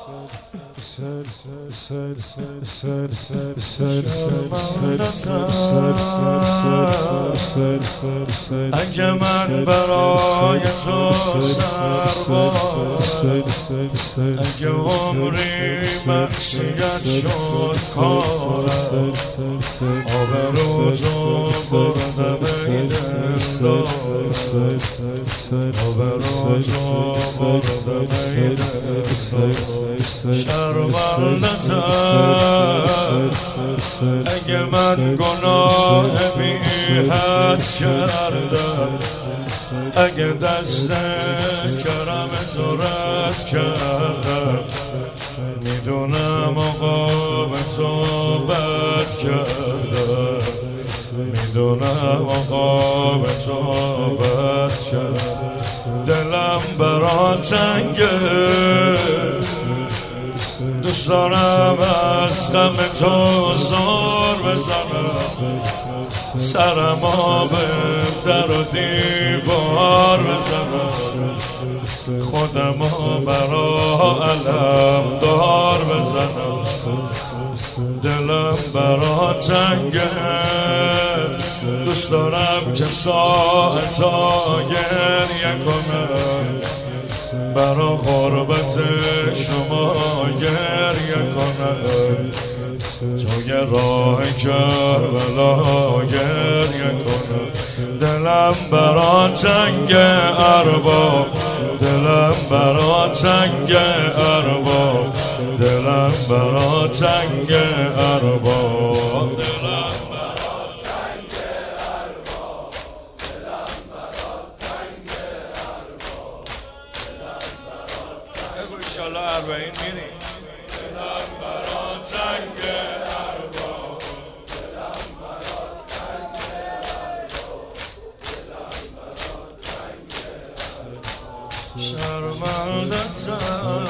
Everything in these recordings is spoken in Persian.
اگه من برای تو سربارم، اگه عمری معصیت شد کارم، آبرو تو بردم ای دلدار، آبرو تو بردم ای دلدار. شرمنده‌ام اگه من گناه بی حد کردم، اگه دست کرم تو رد کردم، میدونم آقا به تو بد کردم، میدونم آقا به تو بد کردم. دلم برا تنگه، دوست دارم از غم تو زور بزنم، سرمو به در و دیوار بزنم، خودمو برا علم دار بزنم. دلم برا تنگه، دوست دارم که ساعتا گریه کنم، برا غربت شما گریه کنم، توی راه کربلا گریه کنم. دلم برا تنگ ارباب، دلم برا تنگ ارباب، دلم برا تنگ ارباب، دلم برا تنگ ارباب، دلم برا تنگ ارباب، دلم برا تنگ. بگو انشالله 40 میریم. دلم برا تنگ ارباب، دلم برا تنگ ارباب، دلم برا تنگ ارباب. شرمنده‌ام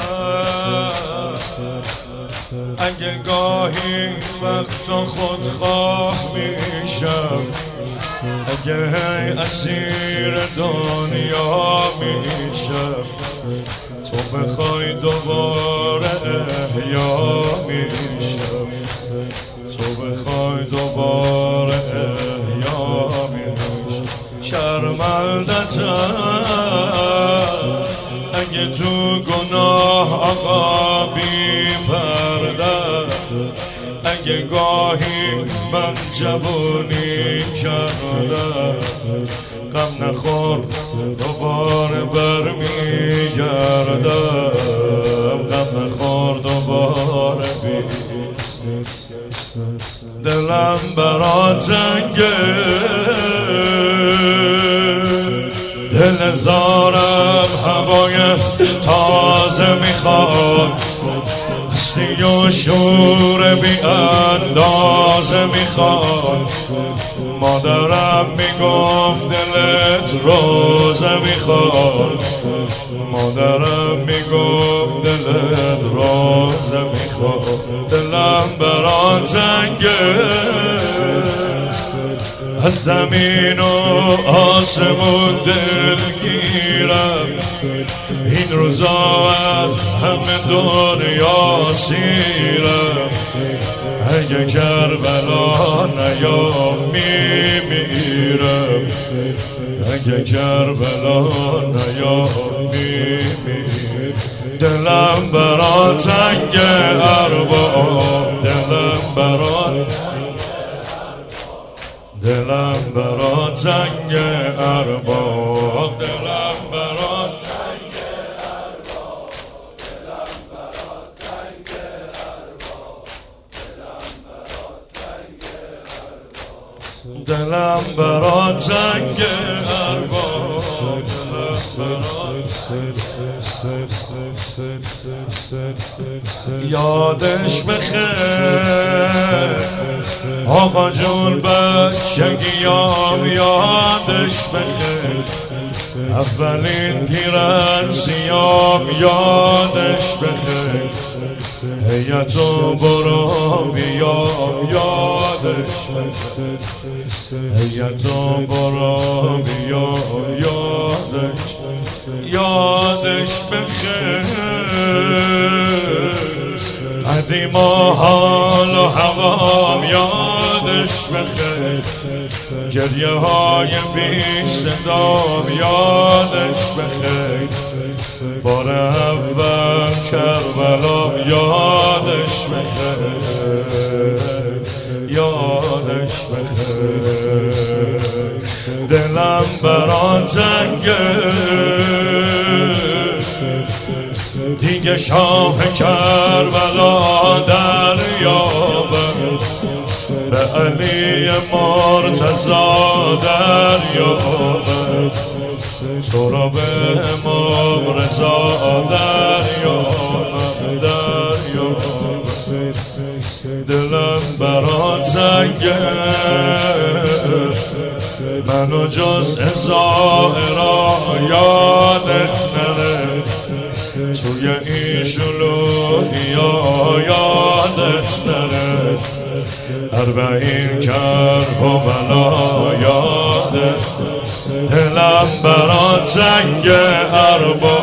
اگه گاهی وقت خودخواه میشم، اگه اسیر دنیا میشم، تو بخوای دوباره احیا میشم، تو بخوای دوباره احیا میشم. شرمنده‌ام اگه تو گناه آقا بی پرده، اگه گاهی من جوونی کردم، غم نخور دوباره برمیگردم، غم نخور دوباره دلم برا تنگه، دل زارم هوای تازه میخواد، هستی و شور بی اندازه میخواد. مادرم میگفت دلت روزه میخواد، مادرم میگفت دلت روزه میخواد. دلم برا تنگه، از زمین و آسمون دلگیرم، این روزا از همه دنیا سیرم، اگه کربلا نیام میمیرم، اگه کربلا نیام میمیرم. دلم برا تنگ ارباب، دلم برا، دلم برا تنگ ارباب، دلم برا تنگ ارباب، دلم برا تنگ ارباب، دلم برا تنگ ارباب، دلم برا تنگ ارباب، دلم برا. یادش بخیر آقا جون بچگیام، یادش بخیر اولین پیرنسیام، یادش بخیر هیتو برو بیام، یادش بخیر هیتو برو بیام، یادش بخیر قدیما حال و هوام یادش بخیر، گریه های بی صدام یادش بخیر، بار اول کربلام یادش بخیر، یادش بخیر. دلم برا تنگه دیگه شاه کربلا در یابد، به علی مرتضا در یابد، تو را به امام رضا در یابد، در یابد. دلم برا تنگه منو جز ازائرا یادت نره، توی این شلوغی ها یادت نره، 40 کرب و بلا یادت. دلم برا تنگ ارباب